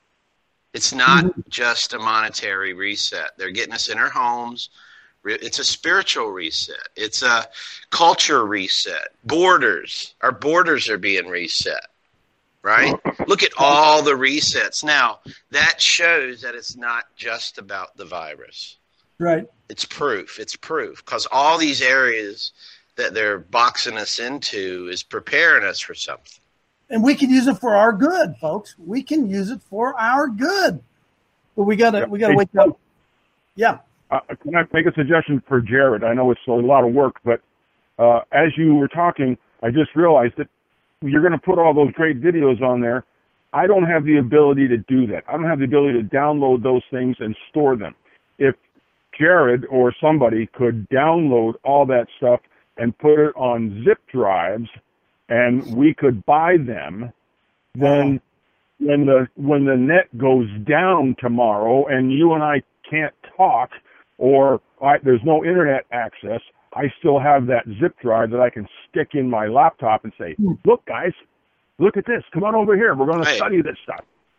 It's not just a monetary reset. They're getting us in our homes. Re- It's a spiritual reset. It's a culture reset. Borders. Our borders are being reset, right? Look at all the resets. Now, that shows that it's not just about the virus. Right. It's proof. It's proof. Because all these areas that they're boxing us into is preparing us for something. And we can use it for our good, folks. We can use it for our good. But we gotta we gotta Hey, wake up. Yeah. Uh, can I make a suggestion for Jared? I know it's a lot of work, but uh, as you were talking, I just realized that you're going to put all those great videos on there. I don't have the ability to do that. I don't have the ability to download those things and store them. If Jared or somebody could download all that stuff and put it on zip drives, and we could buy them, then when the when the net goes down tomorrow and you and I can't talk, or I, there's no internet access, I still have that zip drive that I can stick in my laptop and say, look, guys, look at this. Come on over here. We're going to Hey. study this stuff.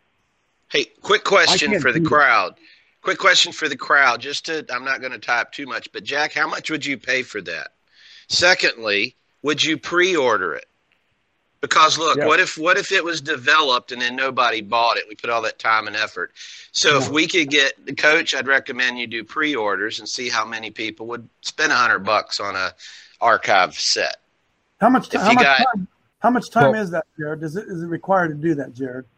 Hey, quick question can't for the do that. crowd. Quick question for the crowd. Just to, I'm not going to type too much, but Jack, how much would you pay for that? Secondly, would you pre-order it? Because look, Yeah. what if what if it was developed and then nobody bought it? We put all that time and effort. So if we could get the coach, I'd recommend you do pre-orders and see how many people would spend a hundred bucks on a archive set. How much If time? How you much got- time? How much time Well- is that, Jared? Is it is it required to do that, Jared?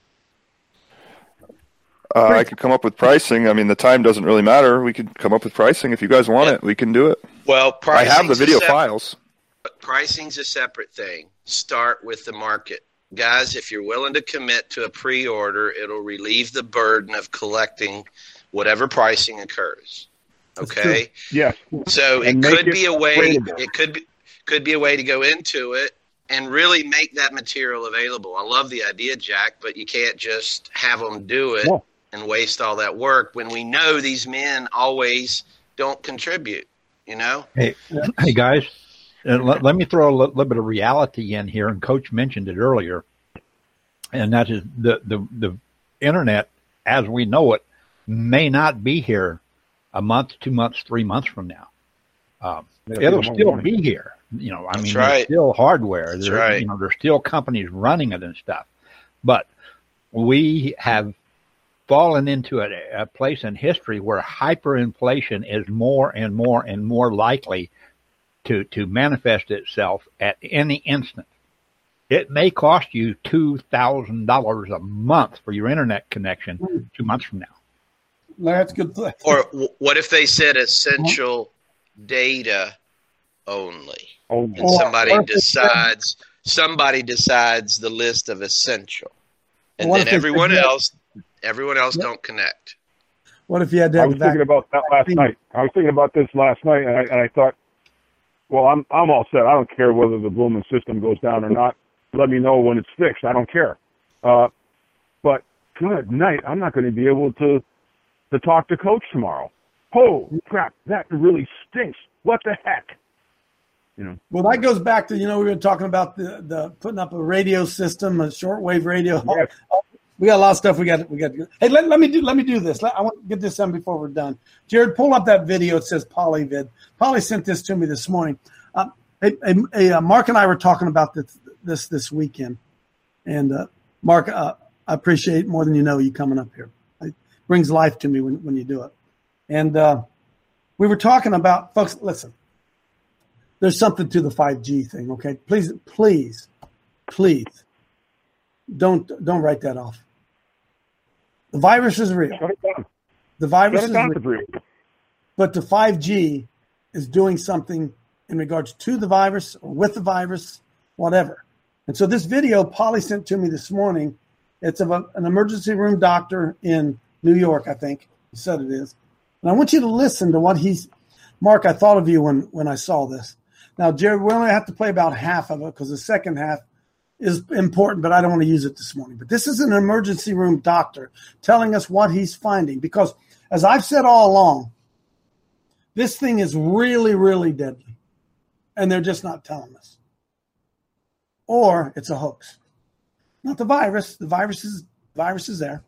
Uh, I could come up with pricing. I mean, the time doesn't really matter. We could come up with pricing. If you guys want it, we can do it. Well, I have the pricing's a video sep- files. Pricing's a separate thing. Start with the market. Guys, if you're willing to commit to a pre-order, it'll relieve the burden of collecting whatever pricing occurs. Okay? Yes. So it And make could it be a way tradable. it could be could be a way to go into it and really make that material available. I love the idea, Jack, but you can't just have them do it No. and waste all that work when we know these men always don't contribute, you know? Hey, hey guys, uh, let, let me throw a li- little bit of reality in here, and Coach mentioned it earlier, and that is the, the, the internet, as we know it, may not be here a month, two months, three months from now. Um, Yeah, it'll tomorrow still morning. be here. You know, I That's mean, right. there's still hardware. That's There, right. You know, there's still companies running it and stuff. But we have fallen into a, a place in history where hyperinflation is more and more and more likely to, to manifest itself at any instant. It may cost you two thousand dollars a month for your internet connection two months from now. That's good. Or w- what if they said essential data only. Only. And somebody decides somebody decides the list of essential. And What then if they everyone said that- else everyone else don't connect. What if you had to I have was the thinking about that last night. I was thinking about this last night, and I, and I thought, well, I'm I'm all set. I don't care whether the blooming system goes down or not. Let me know when it's fixed. I don't care. Uh, but good night. I'm not going to be able to to talk to Coach tomorrow. Oh crap! That really stinks. What the heck? You know. Well, that goes back to, you know, we were talking about the, the putting up a radio system, a shortwave radio. Yes. We got a lot of stuff we got. We got. To, hey, let, let me do. Let me do this. Let, I want to get this done before we're done. Jared, pull up that video. It says Polyvid. Polly sent this to me this morning. Uh, hey, hey, hey, uh, Mark and I were talking about this this, this weekend, and uh, Mark, uh, I appreciate more than you know you coming up here. It brings life to me when when you do it. And uh, we were talking about, folks. Listen, there's something to the five G thing. Okay, please, please, please. Don't don't write that off. The virus is real. The virus is real. But the five G is doing something in regards to the virus or with the virus, whatever. And so this video Polly sent to me this morning, it's of a, an emergency room doctor in New York, I think. He said it is. And I want you to listen to what he's – Mark, I thought of you when, when I saw this. Now, Jared, we only have to play about half of it because the second half – is important, but I don't want to use it this morning. But this is an emergency room doctor telling us what he's finding, because as I've said all along, this thing is really, really deadly, and they're just not telling us. Or it's a hoax. Not the virus. The virus is, virus is there,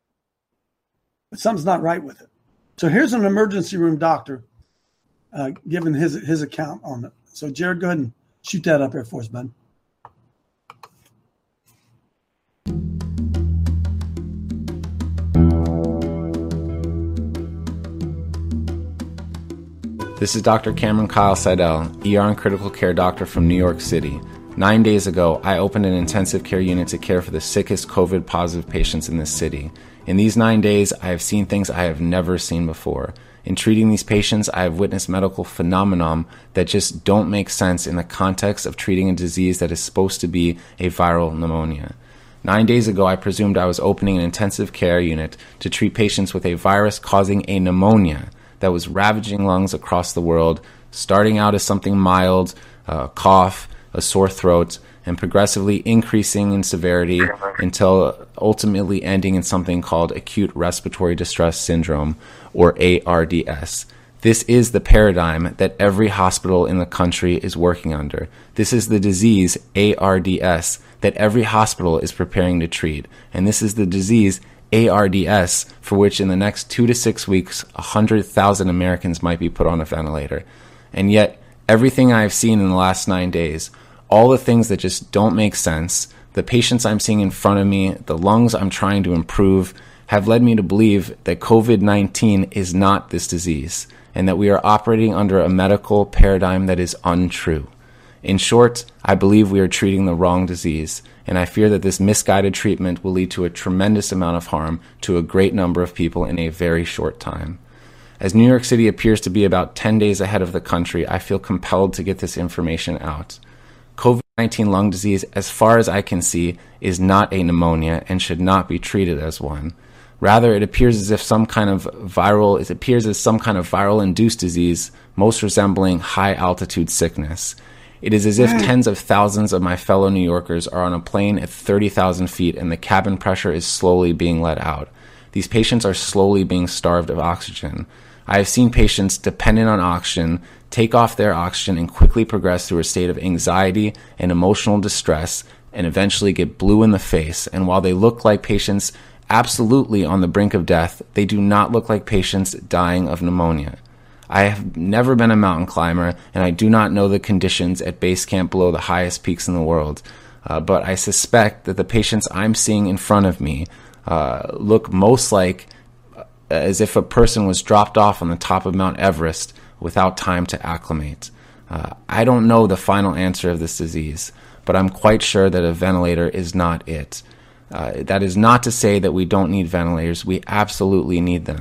but something's not right with it. So here's an emergency room doctor uh, giving his, his account on it. So, Jared, go ahead and shoot that up here for us, bud. This is Doctor Cameron Kyle Seidel, E R and critical care doctor from New York City. Nine days ago, I opened an intensive care unit to care for the sickest COVID-positive patients in this city. In these nine days, I have seen things I have never seen before. In treating these patients, I have witnessed medical phenomenon that just don't make sense in the context of treating a disease that is supposed to be a viral pneumonia. Nine days ago, I presumed I was opening an intensive care unit to treat patients with a virus causing a pneumonia that was ravaging lungs across the world, starting out as something mild, a cough, a sore throat, and progressively increasing in severity until ultimately ending in something called acute respiratory distress syndrome, or A R D S. This is the paradigm that every hospital in the country is working under. This is the disease, A R D S, that every hospital is preparing to treat. And this is the disease, A R D S, for which in the next two to six weeks, one hundred thousand Americans might be put on a ventilator. And yet, everything I've seen in the last nine days, all the things that just don't make sense, the patients I'm seeing in front of me, the lungs I'm trying to improve, have led me to believe that COVID nineteen is not this disease, and that we are operating under a medical paradigm that is untrue. In short, I believe we are treating the wrong disease, and I fear that this misguided treatment will lead to a tremendous amount of harm to a great number of people in a very short time. As New York City appears to be about ten days ahead of the country, I feel compelled to get this information out. COVID nineteen lung disease, as far as I can see, is not a pneumonia and should not be treated as one. Rather, it appears as if some kind of viral, it appears as some kind of viral-induced disease, most resembling high-altitude sickness. It is as if tens of thousands of my fellow New Yorkers are on a plane at thirty thousand feet and the cabin pressure is slowly being let out. These patients are slowly being starved of oxygen. I have seen patients dependent on oxygen take off their oxygen and quickly progress through a state of anxiety and emotional distress and eventually get blue in the face. And while they look like patients absolutely on the brink of death, they do not look like patients dying of pneumonia. I have never been a mountain climber, and I do not know the conditions at base camp below the highest peaks in the world. Uh, but I suspect that the patients I'm seeing in front of me uh, look most like uh, as if a person was dropped off on the top of Mount Everest without time to acclimate. Uh, I don't know the final answer of this disease, but I'm quite sure that a ventilator is not it. Uh, that is not to say that we don't need ventilators. We absolutely need them.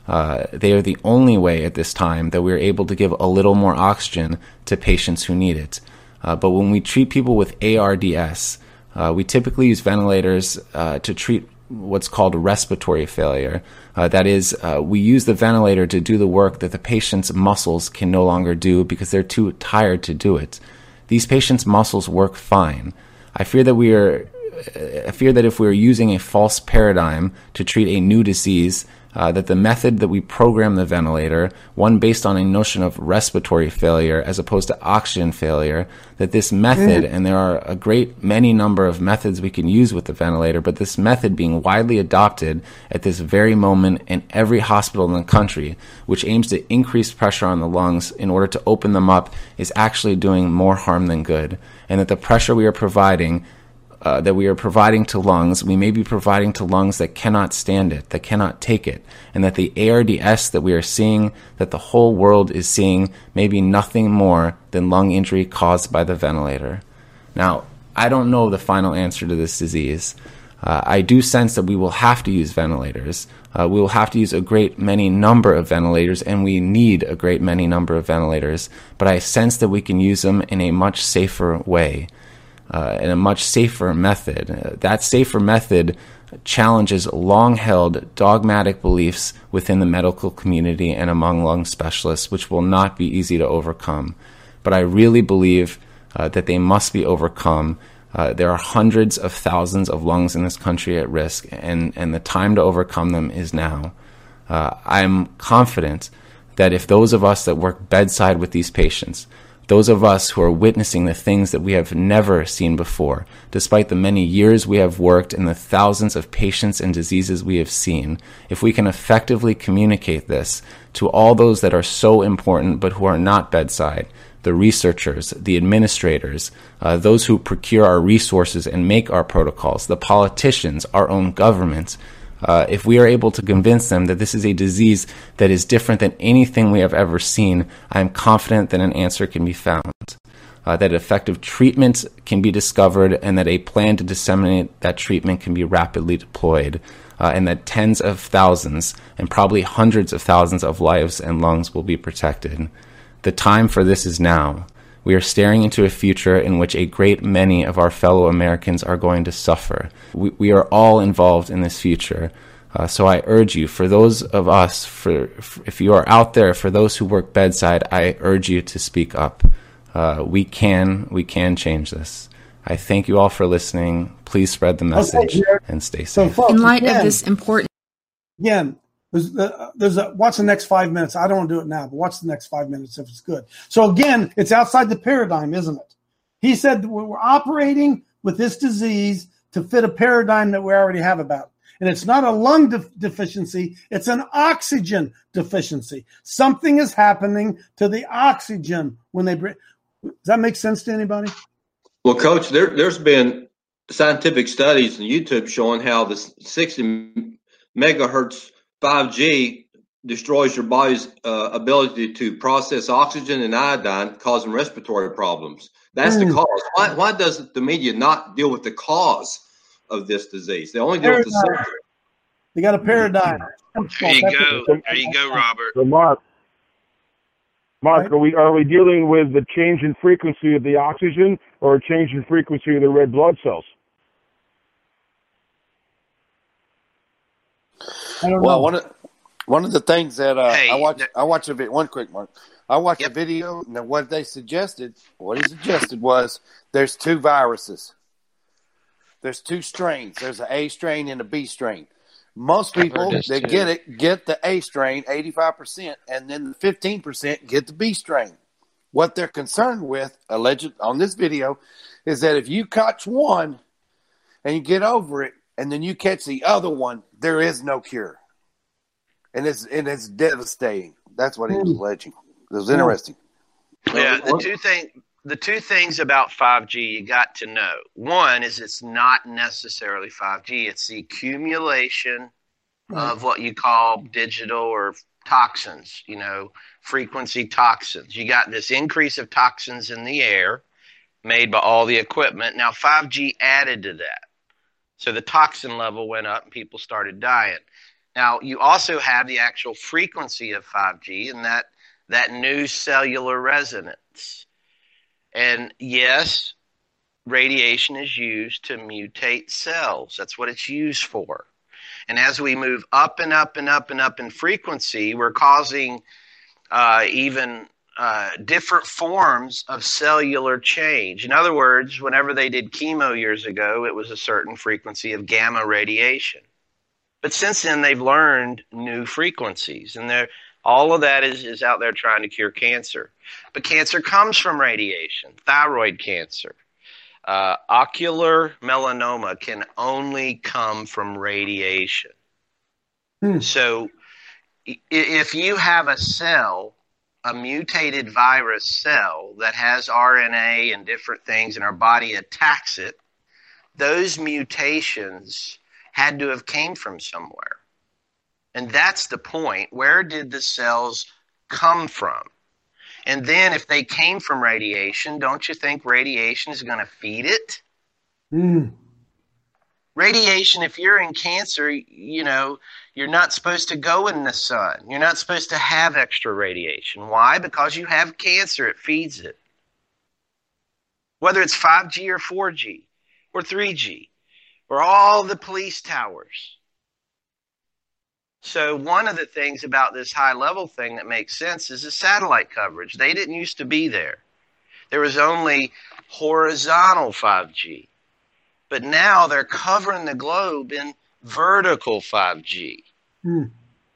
Uh, they are the only way at this time that we're able to give a little more oxygen to patients who need it. Uh, but when we treat people with A R D S, uh, we typically use ventilators uh, to treat what's called respiratory failure. Uh, that is, uh, we use the ventilator to do the work that the patient's muscles can no longer do because they're too tired to do it. These patients' muscles work fine. I fear that we are, I fear that if we are using a false paradigm to treat a new disease, uh, that the method that we program the ventilator, one based on a notion of respiratory failure as opposed to oxygen failure, that this method, and there are a great many number of methods we can use with the ventilator, but this method being widely adopted at this very moment in every hospital in the country, which aims to increase pressure on the lungs in order to open them up, is actually doing more harm than good. And that the pressure we are providing Uh, that we are providing to lungs, we may be providing to lungs that cannot stand it, that cannot take it, and that the A R D S that we are seeing, that the whole world is seeing, may be nothing more than lung injury caused by the ventilator. Now, I don't know the final answer to this disease. Uh, I do sense that we will have to use ventilators. Uh, we will have to use a great many number of ventilators, and we need a great many number of ventilators, but I sense that we can use them in a much safer way. Uh, in a much safer method. Uh, that safer method challenges long-held dogmatic beliefs within the medical community and among lung specialists, which will not be easy to overcome. But I really believe uh, that they must be overcome. Uh, there are hundreds of thousands of lungs in this country at risk, and, and the time to overcome them is now. Uh, I'm confident that if those of us that work bedside with these patients, those of us who are witnessing the things that we have never seen before, despite the many years we have worked and the thousands of patients and diseases we have seen, if we can effectively communicate this to all those that are so important but who are not bedside, the researchers, the administrators, uh, those who procure our resources and make our protocols, the politicians, our own governments, Uh, if we are able to convince them that this is a disease that is different than anything we have ever seen, I am confident that an answer can be found, uh, that effective treatments can be discovered, and that a plan to disseminate that treatment can be rapidly deployed, uh, and that tens of thousands and probably hundreds of thousands of lives and lungs will be protected. The time for this is now. We are staring into a future in which a great many of our fellow Americans are going to suffer. We, we are all involved in this future. Uh, so I urge you, for those of us, for, for if you are out there, for those who work bedside, I urge you to speak up. Uh, we can, we can change this. I thank you all for listening. Please spread the message Okay, and stay So, safe. folks, In light again, of this important. Again, there's, the, there's a, watch the next five minutes. I don't want to do it now, but watch the next five minutes if it's good. So again, it's outside the paradigm, isn't it? He said that we're operating with this disease to fit a paradigm that we already have about. And it's not a lung de- deficiency. It's an oxygen deficiency. Something is happening to the oxygen when they bring. Does that make sense to anybody? Well, Coach, there, there's been scientific studies on YouTube showing how this sixty megahertz five G destroys your body's uh, ability to process oxygen and iodine, causing respiratory problems. That's mm. the cause. Why, why does the media not deal with the cause of this disease? They only deal with the symptoms. They got a paradigm. There you go. There you go, Robert. So, Mark, Mark, are we are we dealing with the change in frequency of the oxygen or a change in frequency of the red blood cells? I don't well, know. one of one of the things that uh, Hey, I watch, th- I watched a bit. One quick one. I watched Yep. a video. Now, what they suggested, what he suggested was there's two viruses. There's two strains. There's an A strain and a B strain. Most I've heard people this that too. get it get the A strain, eighty-five percent, and then the fifteen percent get the B strain. What they're concerned with, alleged on this video, is that if you catch one and you get over it, and then you catch the other one, there is no cure, and it's and it's devastating. That's what he was alleging. It was interesting. Yeah, the two thing, the two things about five G you got to know. One is it's not necessarily five G. It's the accumulation of what you call digital or toxins, you know, frequency toxins. You got this increase of toxins in the air made by all the equipment. Now five G added to that. So the toxin level went up and people started dying. Now, you also have the actual frequency of five G and that, that new cellular resonance. And yes, radiation is used to mutate cells. That's what it's used for. And as we move up and up and up and up in frequency, we're causing uh, even uh, different forms of cellular change. In other words, whenever they did chemo years ago, it was a certain frequency of gamma radiation. But since then, they've learned new frequencies, and they're, all of that is, is out there trying to cure cancer. But cancer comes from radiation, thyroid cancer. Uh, ocular melanoma can only come from radiation. Hmm. So if you have a cell, a mutated virus cell that has R N A and different things, and our body attacks it, those mutations had to have came from somewhere. And that's the point. Where did the cells come from? And then if they came from radiation, don't you think radiation is going to feed it? Mm. Radiation, if you're in cancer, you know, you're not supposed to go in the sun. You're not supposed to have extra radiation. Why? Because you have cancer. It feeds it. Whether it's five G or four G or three G or all the police towers. So one of the things about this high-level thing that makes sense is the satellite coverage. They didn't used to be there. There was only horizontal five G. But now they're covering the globe in vertical five G. Mm.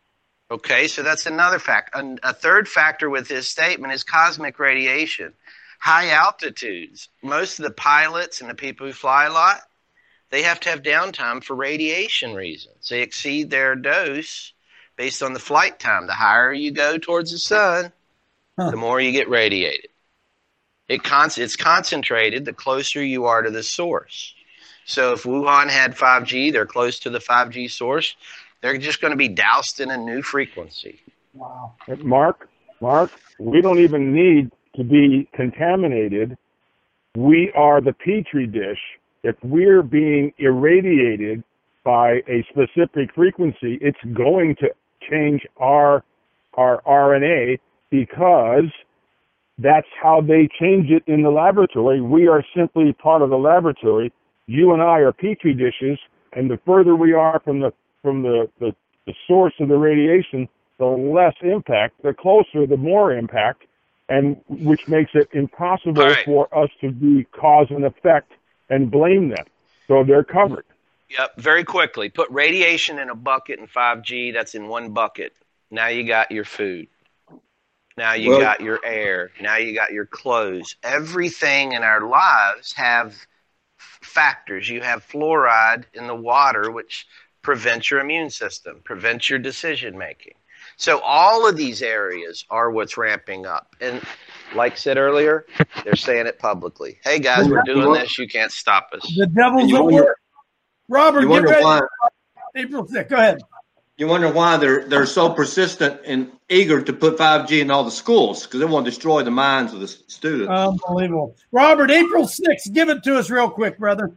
Okay, so that's another fact. A third factor with this statement is cosmic radiation. High altitudes. Most of the pilots and the people who fly a lot, they have to have downtime for radiation reasons. They exceed their dose based on the flight time. The higher you go towards the sun, huh. the more you get radiated. It con- it's concentrated the closer you are to the source. So if Wuhan had five G, they're close to the five G source, they're just going to be doused in a new frequency. Wow. Mark, Mark, we don't even need to be contaminated. We are the petri dish. If we're being irradiated by a specific frequency, it's going to change our our R N A because that's how they change it in the laboratory. We are simply part of the laboratory. You and I are petri dishes, and the further we are from the from the, the, the source of the radiation, the less impact. The closer, the more impact, and which makes it impossible right. for us to be cause and effect and blame them. So they're covered. Yep, very quickly. Put radiation in a bucket in five G, that's in one bucket. Now you got your food. Now you well, got your air. Now you got your clothes. Everything in our lives have factors. You have fluoride in the water, which prevents your immune system, prevents your decision making. So all of these areas are what's ramping up. And like I said earlier, they're saying it publicly. Hey, guys, we're doing this. You can't stop us. The devil's at work. Robert, get ready. Why, April sixth. Go ahead. You wonder why they're they're so persistent and eager to put five G in all the schools, because they want to destroy the minds of the students. Unbelievable. Robert, April sixth. Give it to us real quick, brother.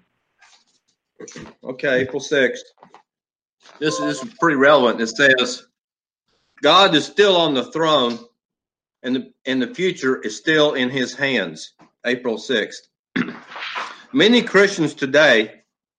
Okay, April sixth. This, this is pretty relevant. It says, God is still on the throne, and the, and the future is still in his hands. April sixth. Many Christians today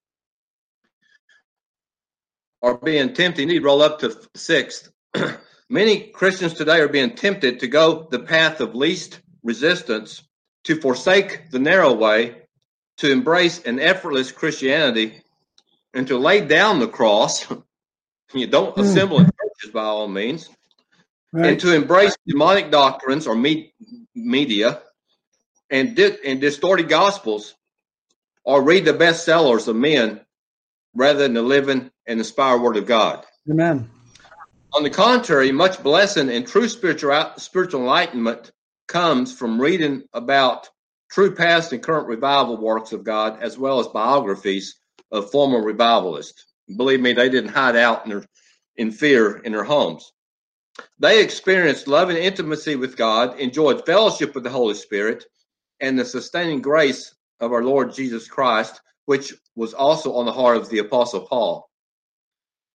are being tempted. You need to roll up to sixth. Many Christians today are being tempted to go the path of least resistance, to forsake the narrow way, to embrace an effortless Christianity, and to lay down the cross. You don't mm. assemble in churches by all means. Right. And to embrace demonic doctrines or me- media and, di- and distorted gospels, or read the bestsellers of men rather than the living and inspired word of God. Amen. On the contrary, much blessing and true spiritual spiritual enlightenment comes from reading about true past and current revival works of God, as well as biographies of former revivalists. Believe me, they didn't hide out in, their, in fear in their homes. They experienced loving intimacy with God, enjoyed fellowship with the Holy Spirit, and the sustaining grace of our Lord Jesus Christ, which was also on the heart of the Apostle Paul.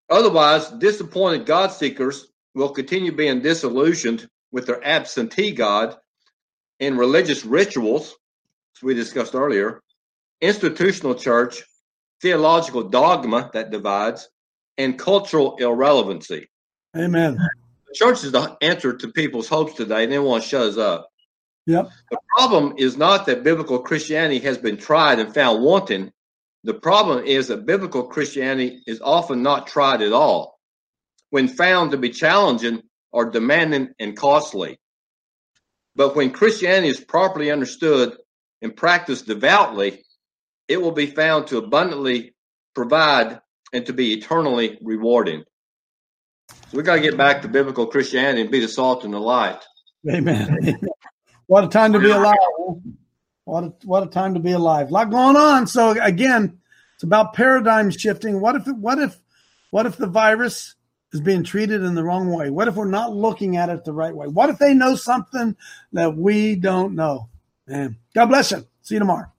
Otherwise, disappointed God seekers will continue being disillusioned with their absentee God in religious rituals, as we discussed earlier, institutional church, theological dogma that divides, and cultural irrelevancy. Amen. The church is the answer to people's hopes today, and they want to shut us up. Yep. The problem is not that biblical Christianity has been tried and found wanting. The problem is that biblical Christianity is often not tried at all, when found to be challenging or demanding and costly. But when Christianity is properly understood and practiced devoutly, it will be found to abundantly provide and to be eternally rewarding. So we got to get back to biblical Christianity and be the salt and the light. Amen. What a time to be alive. What a, what a time to be alive. A lot going on. So again, it's about paradigm shifting. What if what if what if the virus is being treated in the wrong way? What if we're not looking at it the right way? What if they know something that we don't know? Man, God bless you. See you tomorrow.